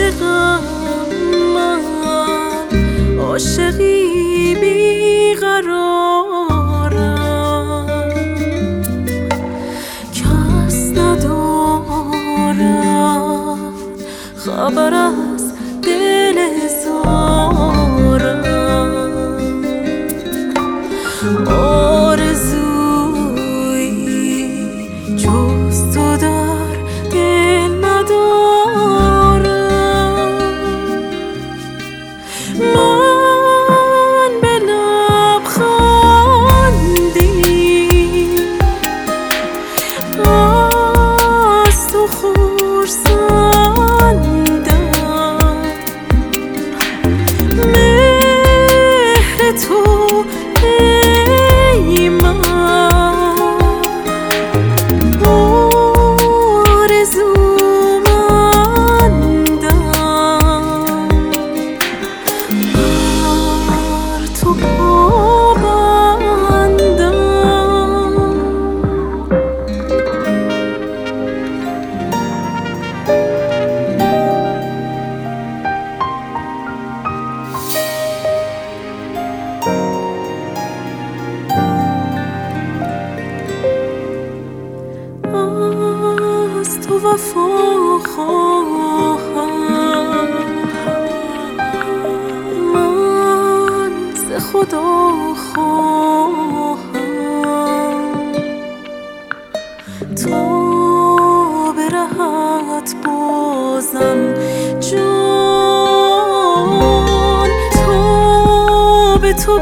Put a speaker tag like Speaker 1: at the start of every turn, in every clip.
Speaker 1: عاشقم من، عاشقی بیقرارم، کس ندارم خبر از دل زارم. آرزویی جز تو در دل ندارم. من به لبخندی از تو خرسندم، مهر تو ای من تو وفا خواهم، من ز خدا خواهم تا به رهت بازم جان، تا به تو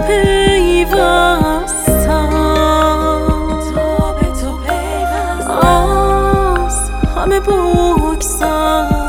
Speaker 1: پیوستم، همه بگذر